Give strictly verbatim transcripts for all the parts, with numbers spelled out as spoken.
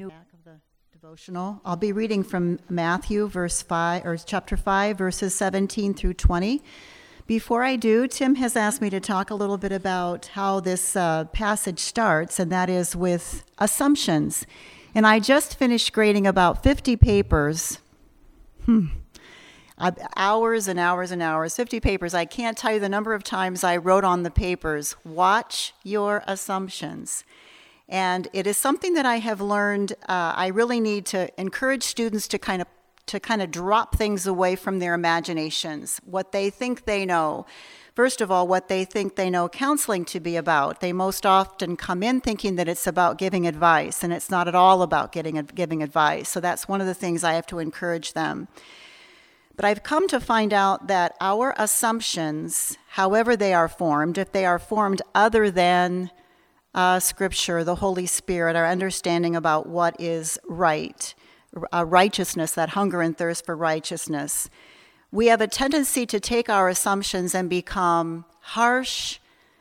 new back of the devotional. I'll be reading from Matthew, verse five, or chapter five, verses seventeen through twenty. Before I do, Tim has asked me to talk a little bit about how this uh, passage starts, and that is with assumptions. And I just finished grading about fifty papers. Hmm. Uh, hours and hours and hours, fifty papers. I can't tell you the number of times I wrote on the papers, watch your assumptions. And it is something that I have learned. Uh, I really need to encourage students to kind of to kind of drop things away from their imaginations, what they think they know. First of all, what they think they know counseling to be about. They most often come in thinking that it's about giving advice, and it's not at all about getting giving advice. So that's one of the things I have to encourage them. But I've come to find out that our assumptions, however they are formed, if they are formed other than uh, Scripture, the Holy Spirit, our understanding about what is right, uh, righteousness, that hunger and thirst for righteousness, we have a tendency to take our assumptions and become harsh.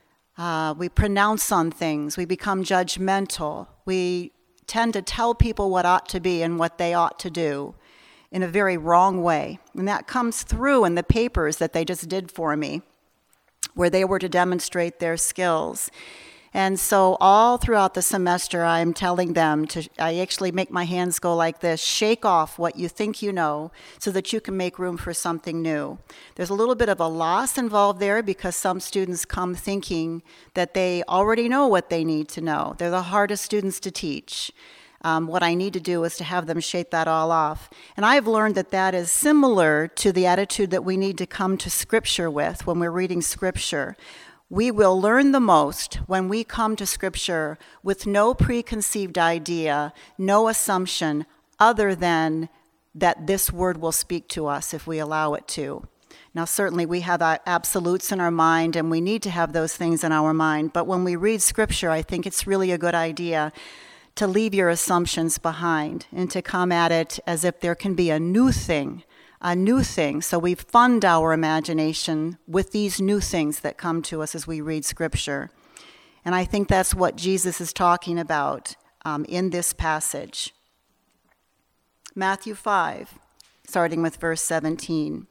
Uh, we pronounce on things. We become judgmental. We tend to tell people what ought to be and what they ought to do in a very wrong way. And that comes through in the papers that they just did for me, where they were to demonstrate their skills. And so all throughout the semester, I'm telling them to, I actually make my hands go like this, shake off what you think you know so that you can make room for something new. There's a little bit of a loss involved there because some students come thinking that they already know what they need to know. They're the hardest students to teach. Um, what I need to do is to have them shake that all off. And I've learned that that is similar to the attitude that we need to come to Scripture with when we're reading Scripture. We will learn the most when we come to Scripture with no preconceived idea, no assumption, other than that this word will speak to us if we allow it to. Now, certainly we have absolutes in our mind, and we need to have those things in our mind. But when we read Scripture, I think it's really a good idea to leave your assumptions behind and to come at it as if there can be a new thing, a new thing. So we fund our imagination with these new things that come to us as we read Scripture. And I think that's what Jesus is talking about um, in this passage. Matthew five, starting with verse seventeen.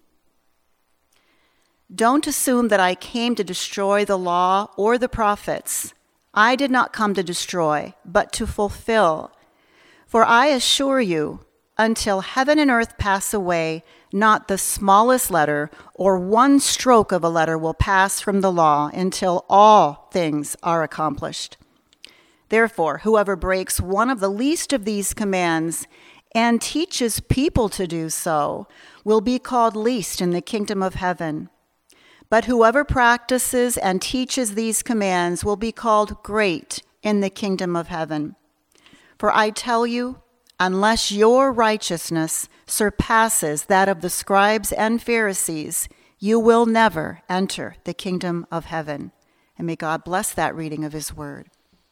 Don't assume that I came to destroy the law or the prophets. I did not come to destroy, but to fulfill. For I assure you, until heaven and earth pass away, not the smallest letter or one stroke of a letter will pass from the law until all things are accomplished. Therefore, whoever breaks one of the least of these commands and teaches people to do so will be called least in the kingdom of heaven. But whoever practices and teaches these commands will be called great in the kingdom of heaven. For I tell you, unless your righteousness surpasses that of the scribes and Pharisees, you will never enter the kingdom of heaven. And may God bless that reading of his word.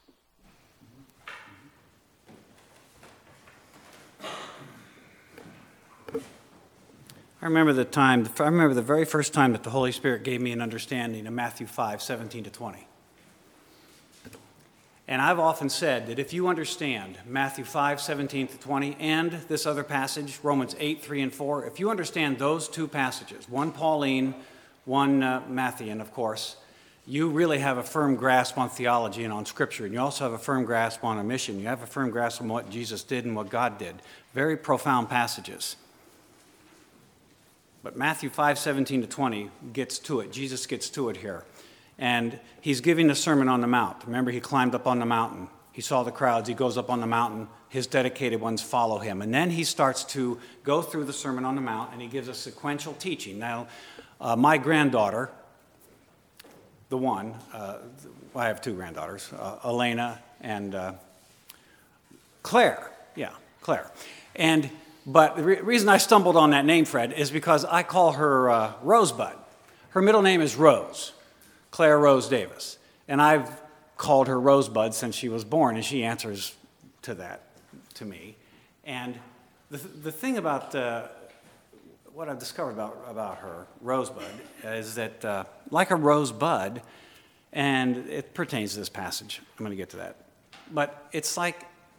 I remember the time, I remember the very first time that the Holy Spirit gave me an understanding of Matthew five, seventeen to twenty. And I've often said that if you understand Matthew five, seventeen to twenty, and this other passage, Romans eight, three and four, if you understand those two passages, one Pauline, one uh, Matthean, of course, you really have a firm grasp on theology and on Scripture. And you also have a firm grasp on a mission. You have a firm grasp on what Jesus did and what God did. Very profound passages. But Matthew five, seventeen to twenty gets to it. Jesus gets to it here. And he's giving the Sermon on the Mount. Remember, he climbed up on the mountain. He saw the crowds. He goes up on the mountain. His dedicated ones follow him. And then he starts to go through the Sermon on the Mount, and he gives a sequential teaching. Now, uh, my granddaughter, the one, uh, I have two granddaughters, uh, Elena and uh, Claire. Yeah, Claire. And But the re- reason I stumbled on that name, Fred, is because I call her uh, Rosebud. Her middle name is Rose, Claire Rose Davis. And I've called her Rosebud since she was born, and she answers to that, to me. And the, the thing about uh, what I've discovered about, about her, Rosebud, is that uh, like a rosebud, and it pertains to this passage. I'm going to get to that. But it's like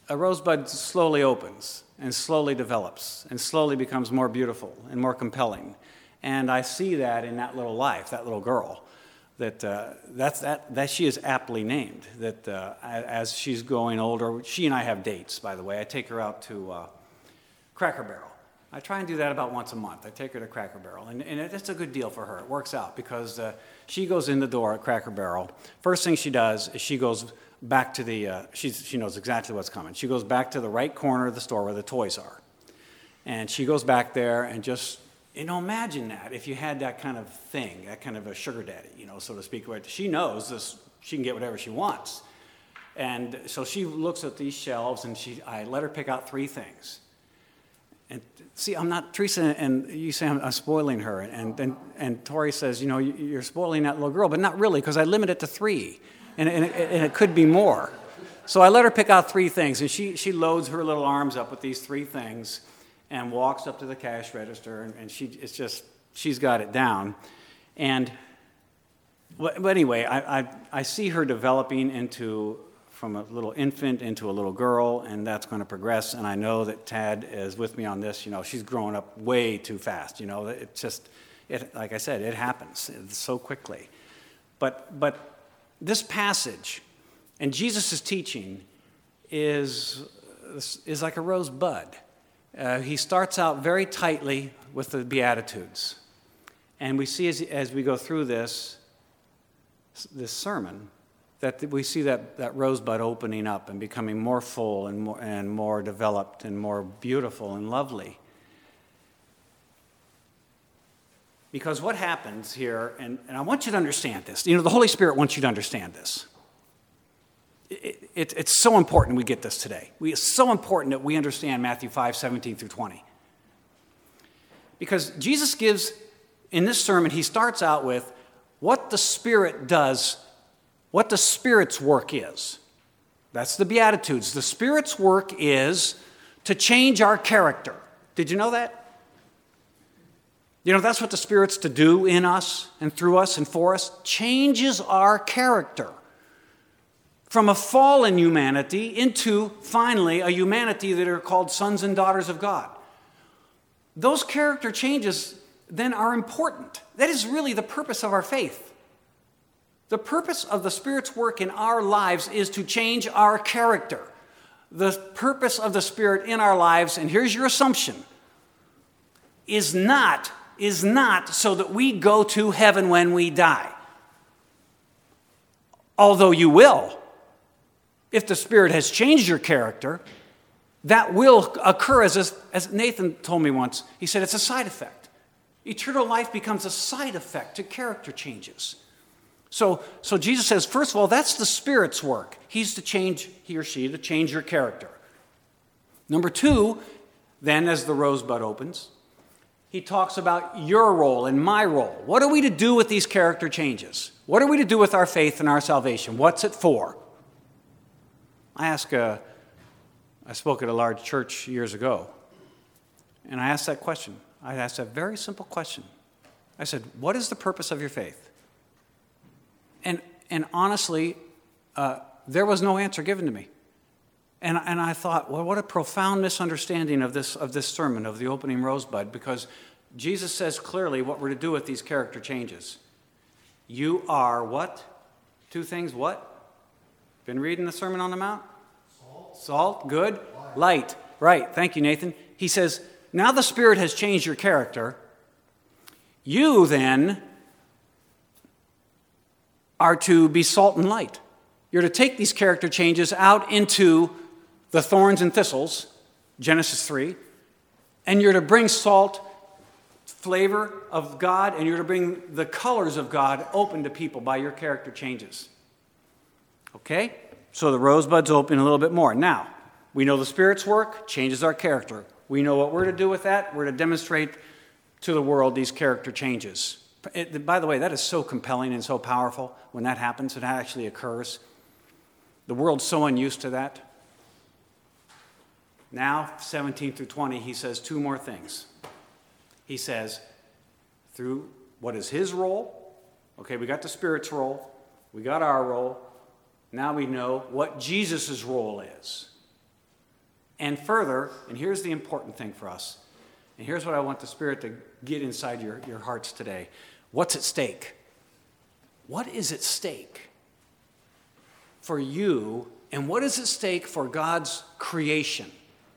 a rosebud slowly opens and slowly develops and slowly becomes more beautiful and more compelling. And I see that in that little life, that little girl, that uh, that's, that, that she is aptly named, that uh, as she's growing older, she and I have dates, by the way. I take her out to uh, Cracker Barrel. I try and do that about once a month. I take her to Cracker Barrel, and, and it's a good deal for her. It works out because uh, she goes in the door at Cracker Barrel. First thing she does is she goes back to the, uh, she's, she knows exactly what's coming. She goes back to the right corner of the store where the toys are. And she goes back there and just, you know, imagine that if you had that kind of thing, that kind of a sugar daddy, you know, so to speak. Where she knows this, she can get whatever she wants. And so she looks at these shelves, and she, I let her pick out three things. And see, I'm not, Teresa, and you say I'm, I'm spoiling her. And, and, and Tori says, you know, you're spoiling that little girl, but not really, because I limit it to three. And, and, it, and it could be more. So I let her pick out three things, and she, she loads her little arms up with these three things and walks up to the cash register, and, and she, it's just, she's got it down. And, but anyway, I, I, I see her developing into, from a little infant into a little girl, and that's going to progress. And I know that Tad is with me on this. You know, she's growing up way too fast. You know, it just, it, like I said, it happens so quickly. But, but this passage and Jesus' teaching is, is like a rosebud. Uh, he starts out very tightly with the Beatitudes. And we see as, as we go through this, this sermon, that we see that, that rosebud opening up and becoming more full and more, and more developed and more beautiful and lovely. Because what happens here, and, and I want you to understand this. You know, the Holy Spirit wants you to understand this. It, it, it's so important we get this today. We, it's so important that we understand Matthew five, seventeen through twenty. Because Jesus gives, in this sermon, he starts out with what the Spirit does, what the Spirit's work is. That's the Beatitudes. The Spirit's work is to change our character. Did you know that? You know, that's what the Spirit's to do in us and through us and for us. Changes our character. From a fallen humanity into, finally, a humanity that are called sons and daughters of God. Those character changes then are important. That is really the purpose of our faith. The purpose of the Spirit's work in our lives is to change our character. The purpose of the Spirit in our lives, and here's your assumption, is not, is not so that we go to heaven when we die. Although you will. If the Spirit has changed your character, that will occur as, as Nathan told me once. He said it's a side effect. Eternal life becomes a side effect to character changes. So, so Jesus says, first of all, that's the Spirit's work. He's to change, he or she, to change your character. Number two, then as the rosebud opens, he talks about your role and my role. What are we to do with these character changes? What are we to do with our faith and our salvation? What's it for? I asked, uh, I spoke at a large church years ago, and I asked that question. I asked a very simple question. I said, what is the purpose of your faith? And, and honestly, uh, there was no answer given to me. And, and I thought, well, what a profound misunderstanding of this, of this sermon, of the opening rosebud, because Jesus says clearly what we're to do with these character changes. You are what? Two things, what? Been reading the Sermon on the Mount? Salt. Salt, good. Light. Light. Right, thank you, Nathan. He says, now the Spirit has changed your character. You then are to be salt and light. You're to take these character changes out into the thorns and thistles, Genesis three, and you're to bring salt, flavor of God, and you're to bring the colors of God open to people by your character changes. Okay? So the rosebud's open a little bit more. Now, we know the Spirit's work changes our character. We know what we're to do with that. We're to demonstrate to the world these character changes. It, by the way, that is so compelling and so powerful when that happens. It actually occurs. The world's so unused to that. Now, seventeen through twenty, he says two more things. He says, through what is his role? Okay, we got the Spirit's role. We got our role. Now we know what Jesus' role is. And further, and here's the important thing for us, and here's what I want the Spirit to get inside your, your hearts today. What's at stake? What is at stake for you, and what is at stake for God's creation?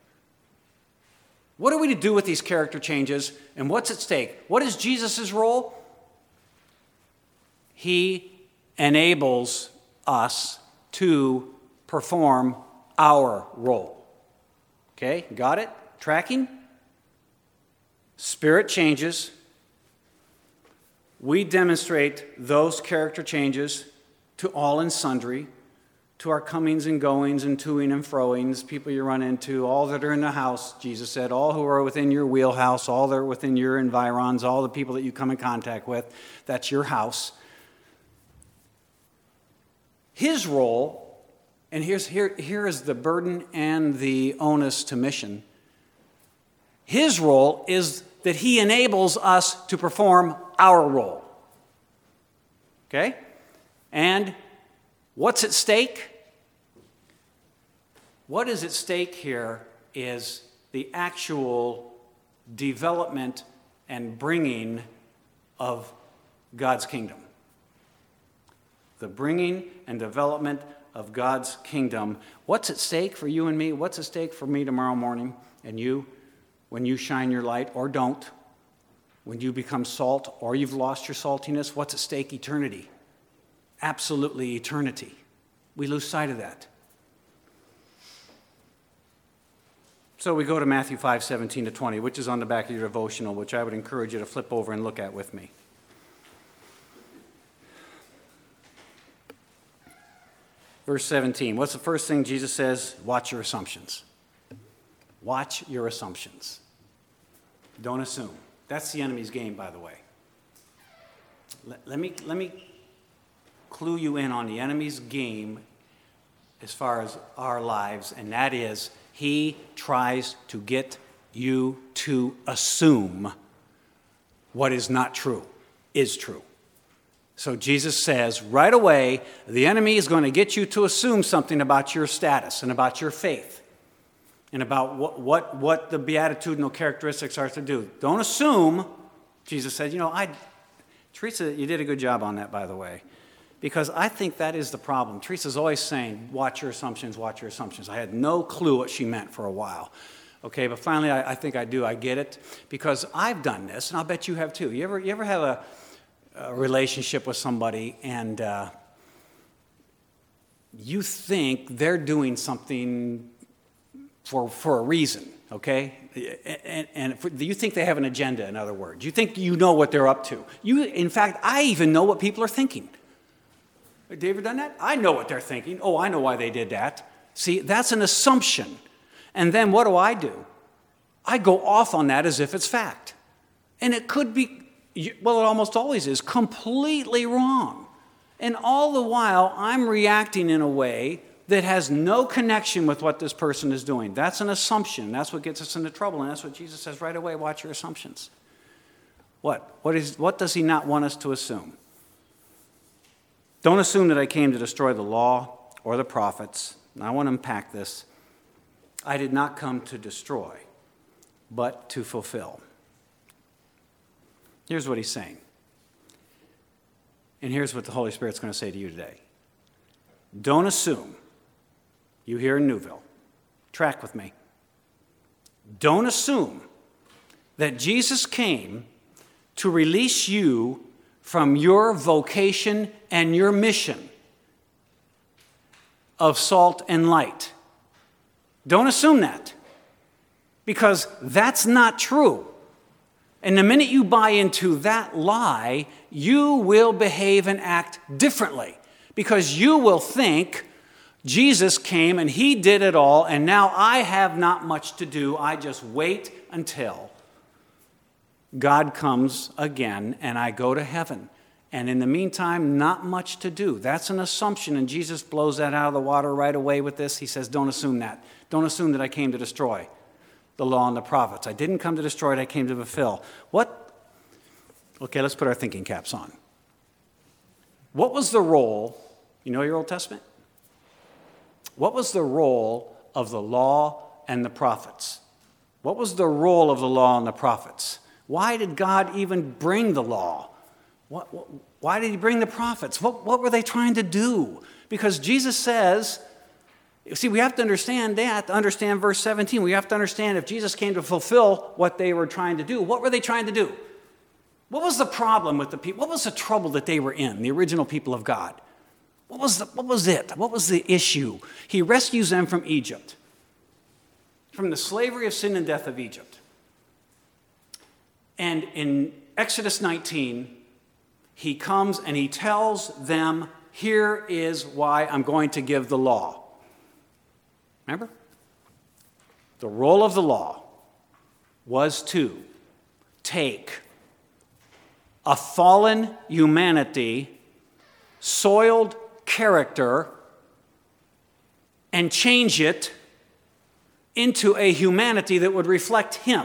What are we to do with these character changes, and what's at stake? What is Jesus' role? He enables us to perform our role. Okay, got it? Tracking? Spirit changes. We demonstrate those character changes to all and sundry, to our comings and goings and toing and froings, people you run into, all that are in the house, Jesus said, all who are within your wheelhouse, all that are within your environs, all the people that you come in contact with, that's your house. His role, and here's, here, here is the burden and the onus to mission. His role is that he enables us to perform our role. Okay? And what's at stake? What is at stake here is the actual development and bringing of God's kingdom. The bringing and development of God's kingdom. What's at stake for you and me? What's at stake for me tomorrow morning and you when you shine your light or don't? When you become salt or you've lost your saltiness, what's at stake? Eternity. Absolutely eternity. We lose sight of that. So we go to Matthew five, seventeen to twenty, which is on the back of your devotional, which I would encourage you to flip over and look at with me. Verse seventeen, what's the first thing Jesus says? Watch your assumptions. Watch your assumptions. Don't assume. That's the enemy's game, by the way. Let, let me, let me clue you in on the enemy's game as far as our lives, and that is he tries to get you to assume what is not true is true. So Jesus says right away, the enemy is going to get you to assume something about your status and about your faith and about what, what, what the beatitudinal characteristics are to do. Don't assume, Jesus said, you know, I, Teresa, you did a good job on that, by the way, because I think that is the problem. Teresa's always saying, watch your assumptions, watch your assumptions. I had no clue what she meant for a while. Okay, but finally I, I think I do. I get it because I've done this, and I'll bet you have too. You ever, you ever have a, a relationship with somebody and uh, you think they're doing something for, for a reason, okay? And, and for, you think they have an agenda, in other words. You think you know what they're up to. You, in fact, I even know what people are thinking. Have you ever done that? I know what they're thinking. Oh, I know why they did that. See, that's an assumption. And then what do I do? I go off on that as if it's fact. And it could be, well, it almost always is, completely wrong. And all the while, I'm reacting in a way that has no connection with what this person is doing. That's an assumption. That's what gets us into trouble. And that's what Jesus says right away, watch your assumptions. What? What is? What does he not want us to assume? Don't assume that I came to destroy the law or the prophets. And I want to unpack this. I did not come to destroy, but to fulfill. Here's what he's saying. And here's what the Holy Spirit's going to say to you today. Don't assume, you here in Newville, track with me. Don't assume that Jesus came to release you from your vocation and your mission of salt and light. Don't assume that, because that's not true. And the minute you buy into that lie, you will behave and act differently, because you will think Jesus came and he did it all, and now I have not much to do. I just wait until God comes again and I go to heaven. And in the meantime, not much to do. That's an assumption, and Jesus blows that out of the water right away with this. He says, don't assume that. Don't assume that I came to destroy the law and the prophets. I didn't come to destroy it, I came to fulfill. What? Okay, let's put our thinking caps on. What was the role, you know your Old Testament? What was the role of the law and the prophets. What was the role of the law and the prophets? Why did God even bring the law? What, what, why did he bring the prophets? What, what were they trying to do? Because Jesus says, see, we have to understand that, to understand verse seventeen. We have to understand if Jesus came to fulfill what they were trying to do, what were they trying to do? What was the problem with the people? What was the trouble that they were in, the original people of God? What was, the, what was it? What was the issue? He rescues them from Egypt, from the slavery of sin and death of Egypt. And in Exodus nineteen, he comes and he tells them, here is why I'm going to give the law. Remember? The role of the law was to take a fallen humanity, soiled character, and change it into a humanity that would reflect him.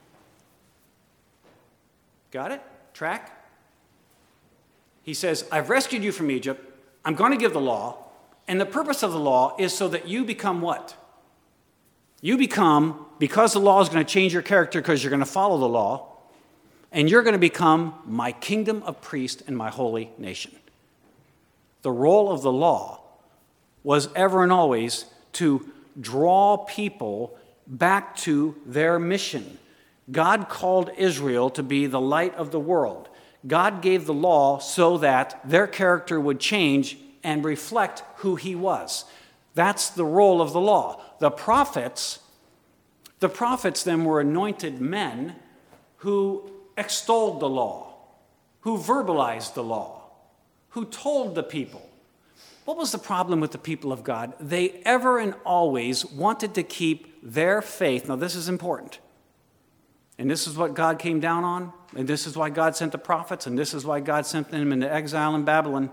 Got it? Track? He says, I've rescued you from Egypt. I'm going to give the law. And the purpose of the law is so that you become what? You become, because the law is going to change your character because you're going to follow the law, and you're going to become my kingdom of priests and my holy nation. The role of the law was ever and always to draw people back to their mission. God called Israel to be the light of the world. God gave the law so that their character would change and reflect who he was. That's the role of the law. The prophets, the prophets then were anointed men who extolled the law, who verbalized the law, who told the people. What was the problem with the people of God? They ever and always wanted to keep their faith. Now, this is important. And this is what God came down on. And this is why God sent the prophets. And this is why God sent them into exile in Babylon.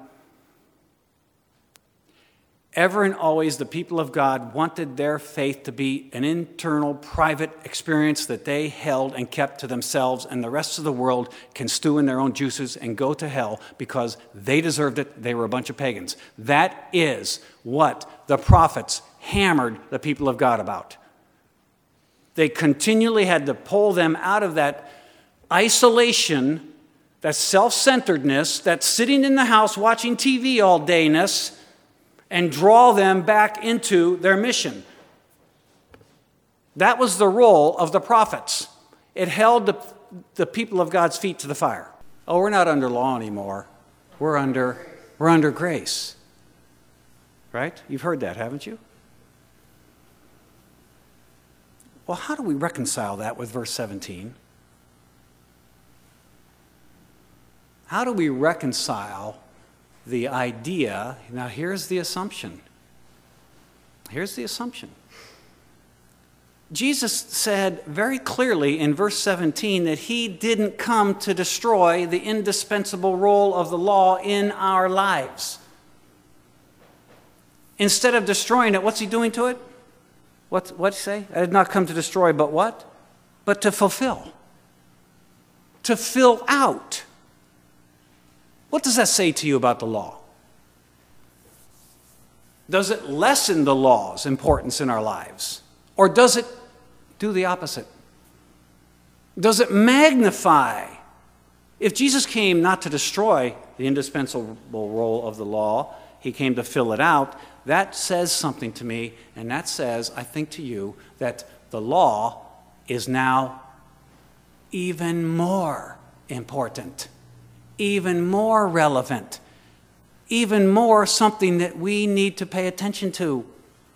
Ever and always, the people of God wanted their faith to be an internal, private experience that they held and kept to themselves, and the rest of the world can stew in their own juices and go to hell because they deserved it. They were a bunch of pagans. That is what the prophets hammered the people of God about. They continually had to pull them out of that isolation, that self-centeredness, that sitting in the house watching T V all dayness, and draw them back into their mission. That was the role of the prophets. It held the, the people of God's feet to the fire. Oh, we're not under law anymore. We're under, we're under grace. Right? You've heard that, haven't you? Well, how do we reconcile that with verse seventeen? How do we reconcile the idea? Now, here's the assumption. Here's the assumption. Jesus said very clearly in verse seventeen that he didn't come to destroy the indispensable role of the law in our lives. Instead of destroying it, what's he doing to it? What what did he say? I did not come to destroy, but what? But to fulfill. To fill out. What does that say to you about the law? Does it lessen the law's importance in our lives? Or does it do the opposite? Does it magnify? If Jesus came not to destroy the indispensable role of the law, he came to fill it out, that says something to me, and that says, I think to you, that the law is now even more important, even more relevant, even more something that we need to pay attention to.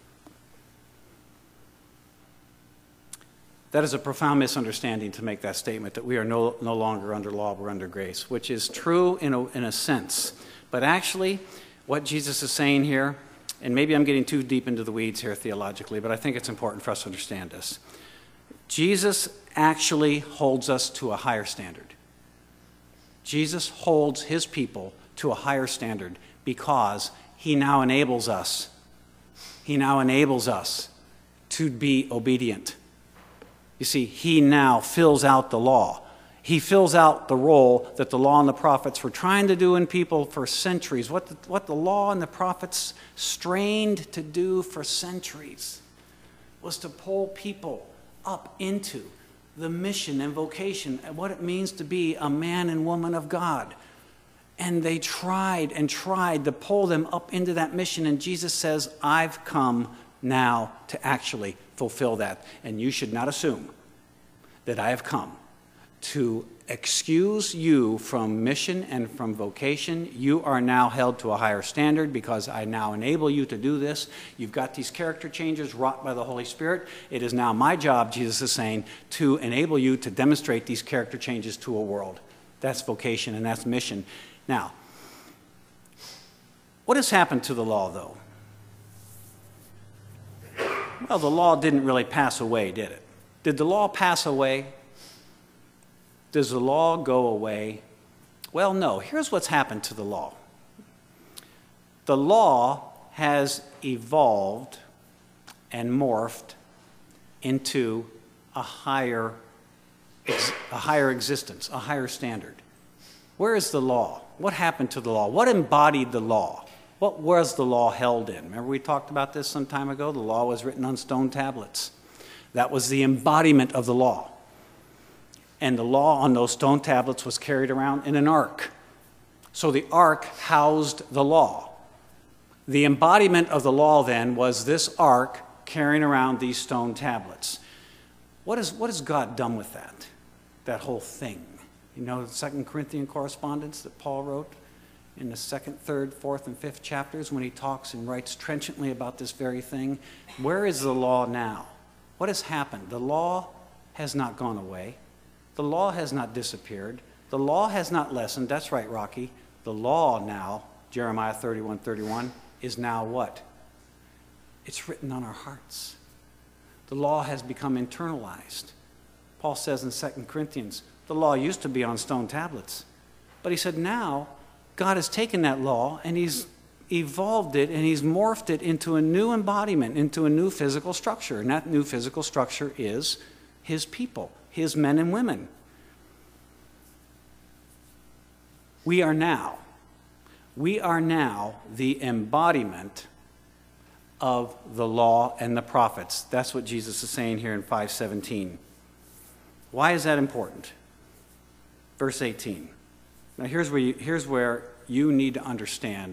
That is a profound misunderstanding to make that statement that we are no, no longer under law, we're under grace, which is true in a, in a sense. But actually, what Jesus is saying here, and maybe I'm getting too deep into the weeds here theologically, but I think it's important for us to understand this. Jesus actually holds us to a higher standard. Jesus holds his people to a higher standard because he now enables us. He now enables us to be obedient. You see, he now fills out the law. He fills out the role that the law and the prophets were trying to do in people for centuries. What the, what the law and the prophets strained to do for centuries. was to pull people up into the mission and vocation and what it means to be a man and woman of God. And they tried and tried to pull them up into that mission. And Jesus says, I've come now to actually fulfill that. And you should not assume that I have come to excuse you from mission and from vocation. You are now held to a higher standard because I now enable you to do this. You've got these character changes wrought by the Holy Spirit. It is now my job, Jesus is saying, to enable you to demonstrate these character changes to a world. That's vocation and that's mission. Now, what has happened to the law, though? Well, the law didn't really pass away, did it? Did the law pass away? Does the law go away? Well, no. Here's what's happened to the law. The law has evolved and morphed into a higher, a higher existence, a higher standard. Where is the law? What happened to the law? What embodied the law? What was the law held in? Remember we talked about this some time ago? The law was written on stone tablets. That was the embodiment of the law. And the law on those stone tablets was carried around in an ark. So the ark housed the law. The embodiment of the law then was this ark carrying around these stone tablets. What, is, what has God done with that, that whole thing? You know the Second Corinthians correspondence that Paul wrote in the second, third, fourth, and fifth chapters when he talks and writes trenchantly about this very thing? Where is the law now? What has happened? The law has not gone away. The law has not disappeared. The law has not lessened. That's right, Rocky. The law now, Jeremiah thirty-one thirty-one, is now what? It's written on our hearts. The law has become internalized. Paul says in Second Corinthians, the law used to be on stone tablets. But he said now, God has taken that law and he's evolved it and he's morphed it into a new embodiment, into a new physical structure. And that new physical structure is his people, his men and women. We are now, we are now the embodiment of the law and the prophets. That's what Jesus is saying here in five seventeen. Why is that important? Verse eighteen. Now here's where you, here's where you need to understand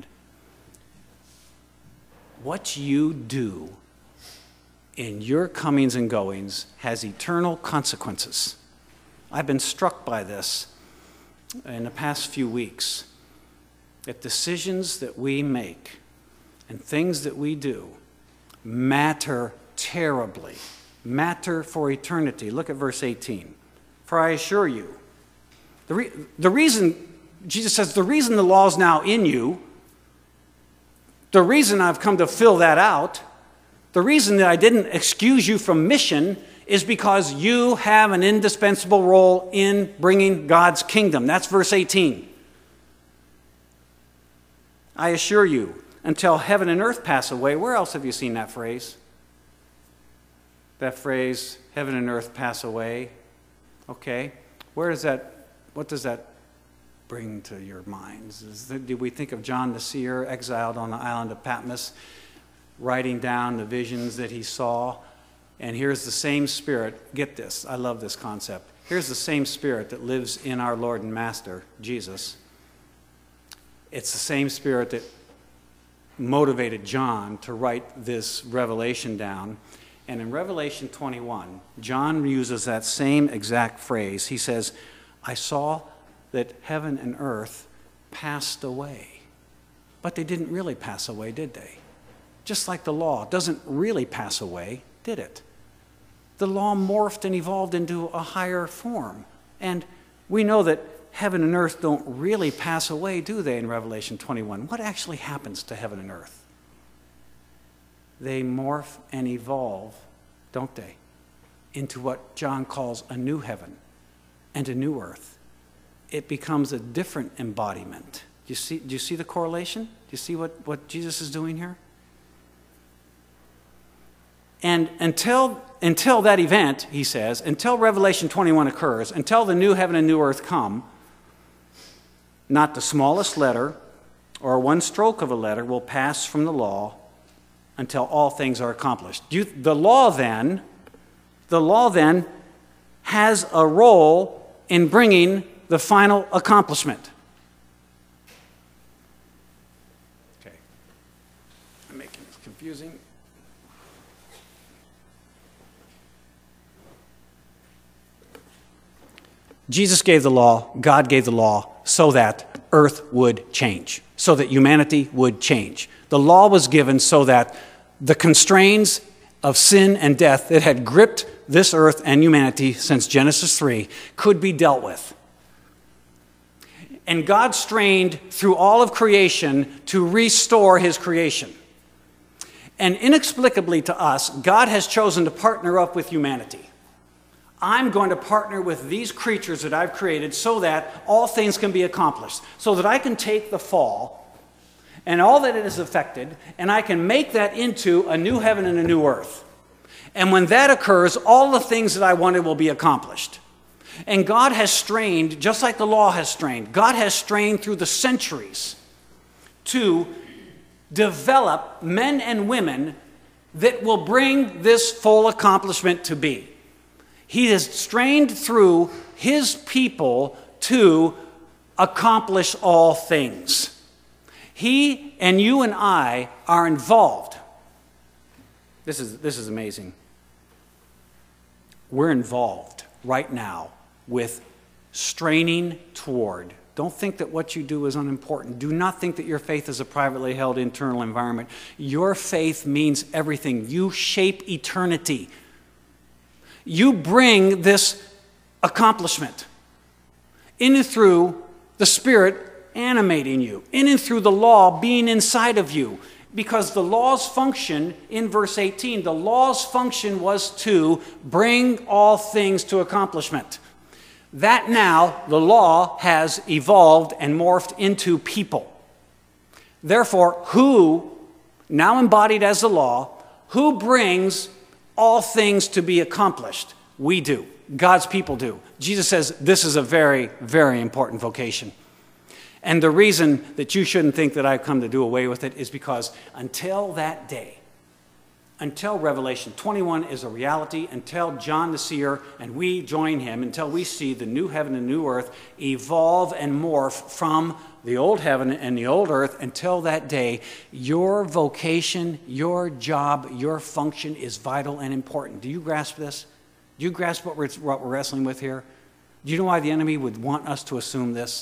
what you do in your comings and goings has eternal consequences. I've been struck by this in the past few weeks, that decisions that we make and things that we do matter terribly, matter for eternity. Look at verse eighteen. For I assure you, the, re- the reason, Jesus says, the reason the law is now in you, the reason I've come to fill that out, the reason that I didn't excuse you from mission is because you have an indispensable role in bringing God's kingdom. That's verse eighteen. I assure you, until heaven and earth pass away. Where else have you seen that phrase? That phrase, heaven and earth pass away. Okay. Where does that, what does that bring to your minds? Is that, do we think of John the seer, exiled on the island of Patmos, writing down the visions that he saw? And here's the same Spirit. Get this. I love this concept. Here's the same Spirit that lives in our Lord and Master, Jesus. It's the same Spirit that motivated John to write this revelation down. And in Revelation twenty-one, John uses that same exact phrase. He says, I saw that heaven and earth passed away. But they didn't really pass away, did they? Just like the law doesn't really pass away, did it? The law morphed and evolved into a higher form. And we know that heaven and earth don't really pass away, do they, in Revelation twenty-one? What actually happens to heaven and earth? They morph and evolve, don't they, into what John calls a new heaven and a new earth. It becomes a different embodiment. Do you see, do you see the correlation? Do you see what, what Jesus is doing here? And until, until that event, he says, until Revelation twenty-one occurs, until the new heaven and new earth come, not the smallest letter or one stroke of a letter will pass from the law until all things are accomplished. You, the law then, the law then has a role in bringing the final accomplishment. Okay. I'm making this confusing. Jesus gave the law, God gave the law, so that earth would change, so that humanity would change. The law was given so that the constraints of sin and death that had gripped this earth and humanity since Genesis three could be dealt with. And God strained through all of creation to restore his creation. And inexplicably to us, God has chosen to partner up with humanity. I'm going to partner with these creatures that I've created so that all things can be accomplished, so that I can take the fall and all that it has affected, and I can make that into a new heaven and a new earth. And when that occurs, all the things that I wanted will be accomplished. And God has strained, just like the law has strained, God has strained through the centuries to develop men and women that will bring this full accomplishment to be. He has strained through his people to accomplish all things. He and you and I are involved. This is, this is amazing. We're involved right now with straining toward. Don't think that what you do is unimportant. Do not think that your faith is a privately held internal environment. Your faith means everything. You shape eternity. You bring this accomplishment in and through the Spirit animating you, in and through the law being inside of you. Because the law's function, in verse eighteen, the law's function was to bring all things to accomplishment. That now, the law has evolved and morphed into people. Therefore, who, now embodied as the law, who brings all things to be accomplished? We do. God's people do. Jesus says this is a very, very important vocation. And the reason that you shouldn't think that I've come to do away with it is because until that day, until Revelation twenty-one is a reality, until John the Seer and we join him, until we see the new heaven and new earth evolve and morph from the old heaven and the old earth, until that day, your vocation, your job, your function is vital and important. Do you grasp this? Do you grasp what we're, what we're wrestling with here? Do you know why the enemy would want us to assume this?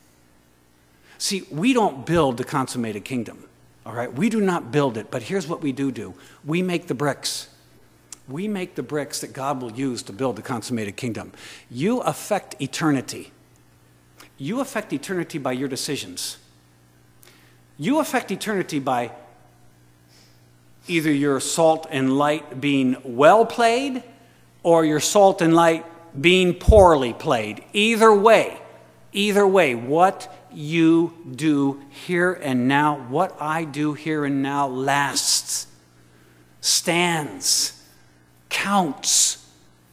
See, we don't build the consummated kingdom, all right? We do not build it, but here's what we do do. We make the bricks. We make the bricks that God will use to build the consummated kingdom. You affect eternity. You affect eternity by your decisions. You affect eternity by either your salt and light being well played or your salt and light being poorly played. Either way, either way, what you do here and now, what I do here and now lasts, stands, counts,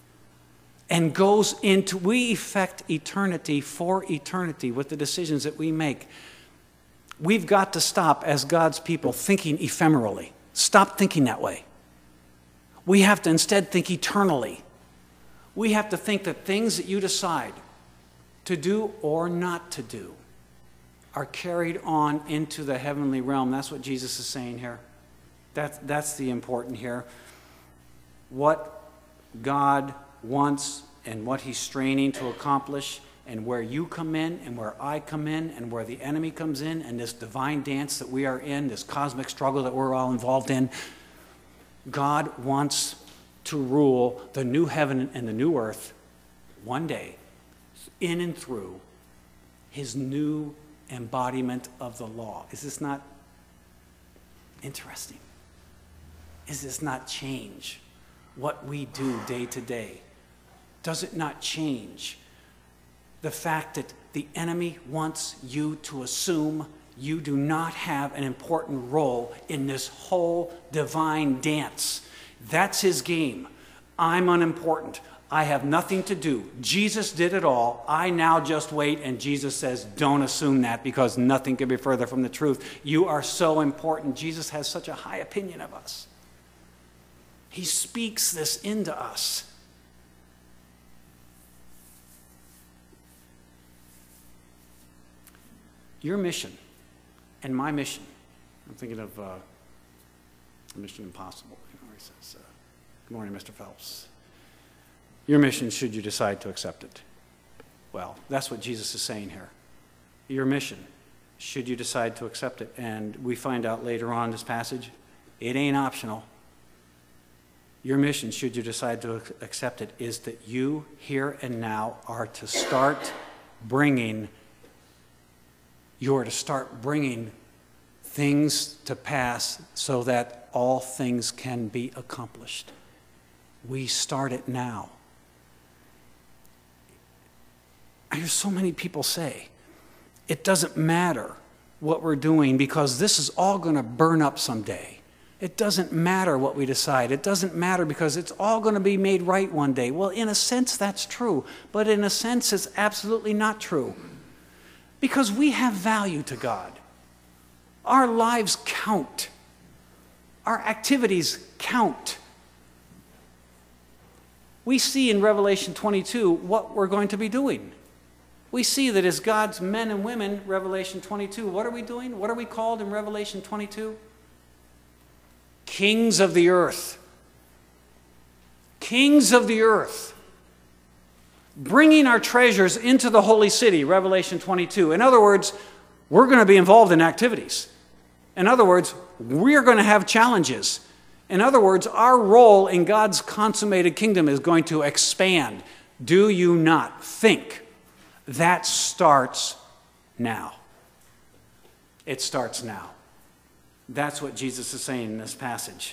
and goes into, we affect eternity for eternity with the decisions that we make. We've got to stop, as God's people, thinking ephemerally. Stop thinking that way. We have to instead think eternally. We have to think that things that you decide to do or not to do are carried on into the heavenly realm. That's what Jesus is saying here. That's, that's the important here. What God wants and what he's straining to accomplish, and where you come in and where I come in and where the enemy comes in, and this divine dance that we are in, this cosmic struggle that we're all involved in, God wants to rule the new heaven and the new earth one day in and through his new embodiment of the law. Is this not interesting? Is this not change what we do day to day? Does it not change the fact that the enemy wants you to assume you do not have an important role in this whole divine dance? That's his game. I'm unimportant. I have nothing to do. Jesus did it all. I now just wait. And Jesus says, don't assume that, because nothing could be further from the truth. You are so important. Jesus has such a high opinion of us. He speaks this into us. Your mission and my mission. I'm thinking of uh, Mission Impossible. You know, where he says, uh, good morning, Mister Phelps. Your mission, should you decide to accept it. Well, that's what Jesus is saying here. Your mission, should you decide to accept it. And we find out later on in this passage, it ain't optional. Your mission, should you decide to accept it, is that you, here and now, are to start bringing, you are to start bringing things to pass so that all things can be accomplished. We start it now. I hear so many people say, it doesn't matter what we're doing because this is all going to burn up someday. It doesn't matter what we decide. It doesn't matter because it's all going to be made right one day. Well, in a sense, that's true. But in a sense, it's absolutely not true. Because we have value to God. Our lives count. Our activities count. We see in Revelation twenty-two what we're going to be doing. We see that as God's men and women, Revelation twenty-two, what are we doing? What are we called in Revelation twenty-two? Kings of the earth. Kings of the earth. Bringing our treasures into the holy city, Revelation twenty-two. In other words, we're going to be involved in activities. In other words, we're going to have challenges. In other words, our role in God's consummated kingdom is going to expand. Do you not think that starts now? It starts now. That's what Jesus is saying in this passage.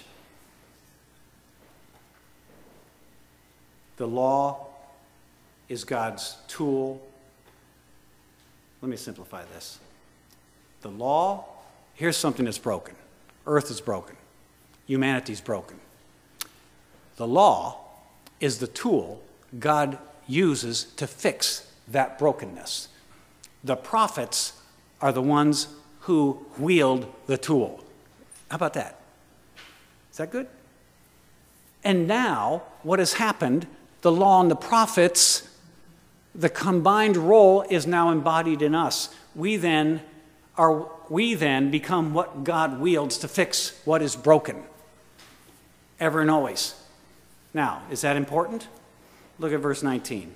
The law is God's tool. Let me simplify this. The law, here's something that's broken. Earth is broken. Humanity is broken. The law is the tool God uses to fix that brokenness. The prophets are the ones who wield the tool. How about that? Is that good? And now, what has happened, the law and the prophets, the combined role is now embodied in us. We then are, we then become what God wields to fix what is broken, ever and always. Now, is that important? Look at verse nineteen.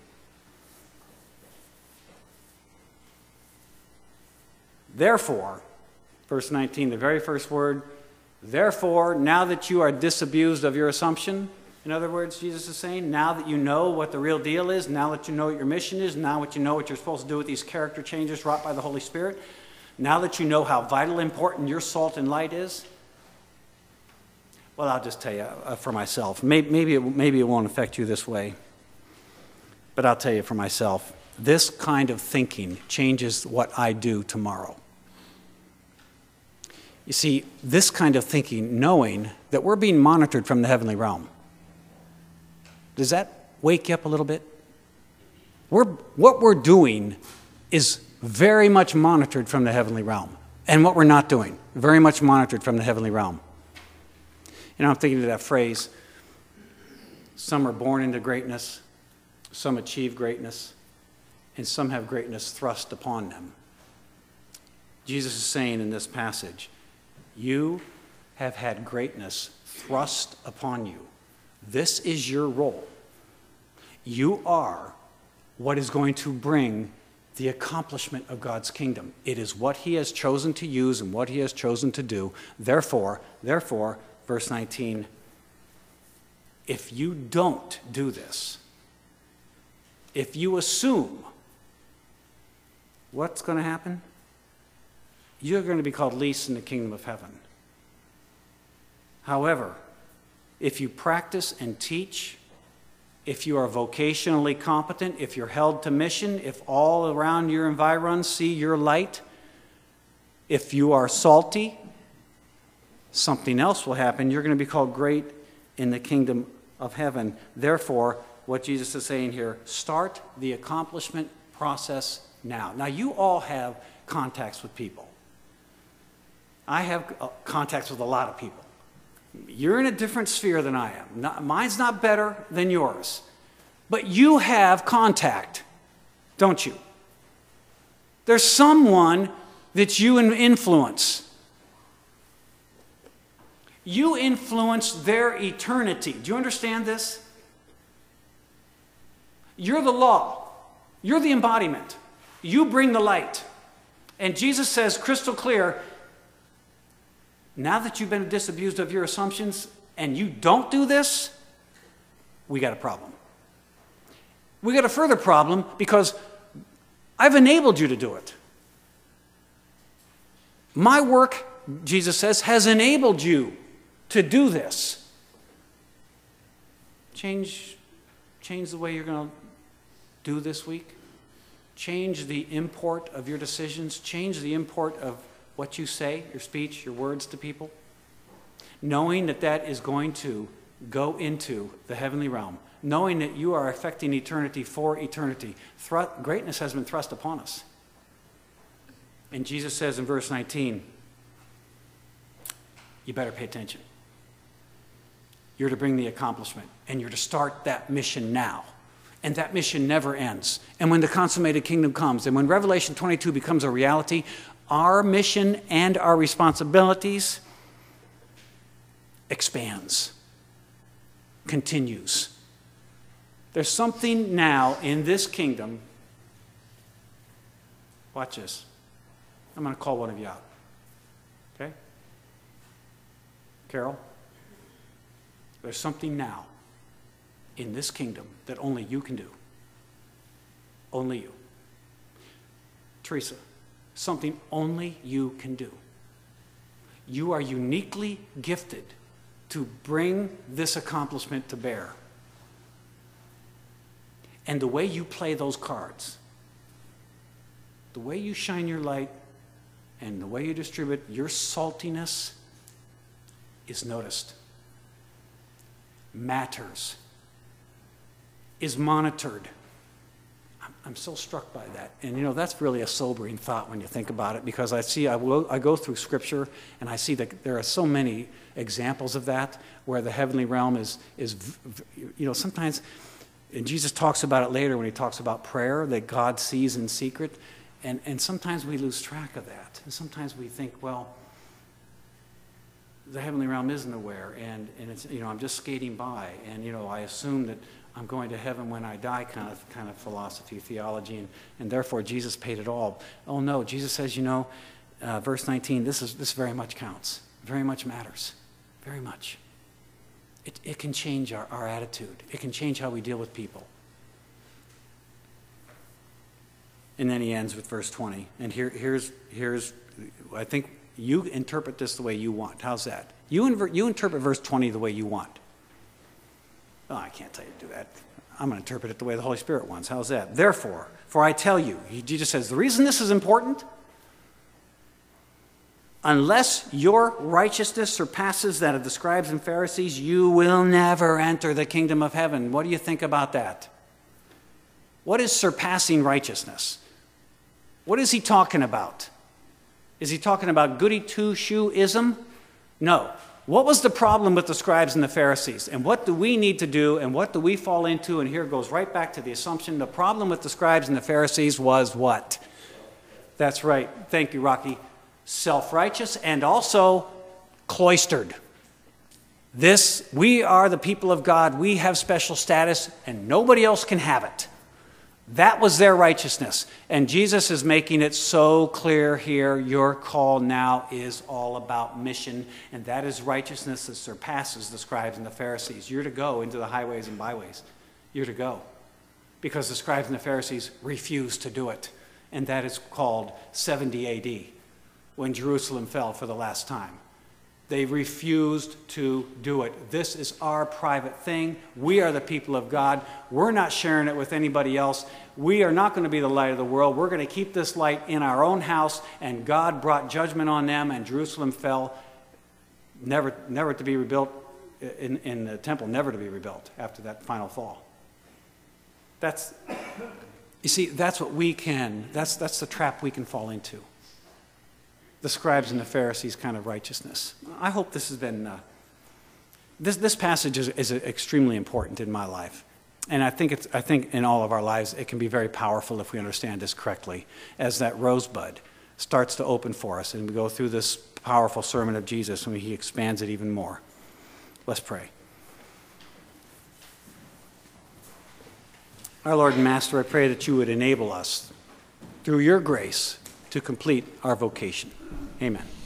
Therefore, verse nineteen, the very first word, therefore, now that you are disabused of your assumption, in other words, Jesus is saying, now that you know what the real deal is, now that you know what your mission is, now that you know what you're supposed to do with these character changes wrought by the Holy Spirit, now that you know how vital important your salt and light is, well, I'll just tell you uh, for myself. Maybe, maybe, it, maybe it won't affect you this way, but I'll tell you for myself. This kind of thinking changes what I do tomorrow. You see, this kind of thinking, knowing that we're being monitored from the heavenly realm, does that wake you up a little bit? We're, what we're doing is very much monitored from the heavenly realm. And what we're not doing, very much monitored from the heavenly realm. You know, I'm thinking of that phrase, some are born into greatness, some achieve greatness, and some have greatness thrust upon them. Jesus is saying in this passage, you have had greatness thrust upon you. This is your role. You are what is going to bring the accomplishment of God's kingdom. It is what he has chosen to use and what he has chosen to do. Therefore, therefore, verse nineteen, if you don't do this, if you assume, what's going to happen? You're going to be called least in the kingdom of heaven. However, if you practice and teach, if you are vocationally competent, if you're held to mission, if all around your environs see your light, if you are salty, something else will happen. You're going to be called great in the kingdom of heaven. Therefore, what Jesus is saying here, start the accomplishment process now. Now, you all have contacts with people. I have uh, contacts with a lot of people. You're in a different sphere than I am. Not, mine's not better than yours. But you have contact, don't you? There's someone that you influence. You influence their eternity. Do you understand this? You're the law. You're the embodiment. You bring the light. And Jesus says crystal clear, now that you've been disabused of your assumptions and you don't do this, we got a problem. We got a further problem because I've enabled you to do it. My work, Jesus says, has enabled you to do this. Change, change the way you're going to do this week. Change the import of your decisions. Change the import of what you say, your speech, your words to people. Knowing that that is going to go into the heavenly realm. Knowing that you are affecting eternity for eternity. Thrust, greatness has been thrust upon us. And Jesus says in verse nineteen, you better pay attention. You're to bring the accomplishment, and you're to start that mission now. And that mission never ends. And when the consummated kingdom comes, and when Revelation twenty-two becomes a reality, our mission and our responsibilities expands, continues. There's something now in this kingdom. Watch this. I'm going to call one of you out. Okay? Carol? There's something now in this kingdom that only you can do. Only you. Teresa, something only you can do. You are uniquely gifted to bring this accomplishment to bear. And the way you play those cards, the way you shine your light, and the way you distribute your saltiness is noticed, matters, is monitored. I'm, I'm so struck by that. And you know, that's really a sobering thought when you think about it, because I see, I, will, I go through Scripture, and I see that there are so many examples of that, where the heavenly realm is, is you know, sometimes, and Jesus talks about it later when he talks about prayer, that God sees in secret. And, and sometimes we lose track of that. And sometimes we think, well, the heavenly realm isn't aware, and, and it's, you know, I'm just skating by, and you know, I assume that I'm going to heaven when I die, kind of kind of philosophy, theology, and, and therefore Jesus paid it all. Oh no, Jesus says, you know, uh, verse nineteen, this is this very much counts, very much matters, very much. It, it can change our, our attitude. It can change how we deal with people. And then he ends with verse twenty. And here, here's, here's, I think you interpret this the way you want. How's that? You, inver- you interpret verse twenty the way you want. Oh, I can't tell you to do that. I'm going to interpret it the way the Holy Spirit wants. How's that? Therefore, for I tell you, he, Jesus says, the reason this is important, unless your righteousness surpasses that of the scribes and Pharisees, you will never enter the kingdom of heaven. What do you think about that? What is surpassing righteousness? What is he talking about? Is he talking about goody two-shoe-ism? No. What was the problem with the scribes and the Pharisees? And what do we need to do, and what do we fall into? And here it goes right back to the assumption. The problem with the scribes and the Pharisees was what? That's right. Thank you, Rocky. Self-righteous and also cloistered. This, we are the people of God. We have special status, and nobody else can have it. That was their righteousness. And Jesus is making it so clear here, your call now is all about mission, and that is righteousness that surpasses the scribes and the Pharisees. You're to go into the highways and byways. You're to go. Because the scribes and the Pharisees refused to do it. And that is called seventy A D, when Jerusalem fell for the last time. They refused to do it. This is our private thing. We are the people of God. We're not sharing it with anybody else. We are not going to be the light of the world. We're going to keep this light in our own house. And God brought judgment on them, and Jerusalem fell, never, never to be rebuilt in, in the temple never to be rebuilt after that final fall. That's, you see, that's what we can, that's, that's the trap we can fall into. The scribes and the Pharisees kind of righteousness. I hope this has been, uh, this, this passage is, is extremely important in my life. And I think, it's, I think in all of our lives, it can be very powerful if we understand this correctly, as that rosebud starts to open for us, and we go through this powerful sermon of Jesus, and he expands it even more. Let's pray. Our Lord and Master, I pray that you would enable us, through your grace, to complete our vocation. Amen.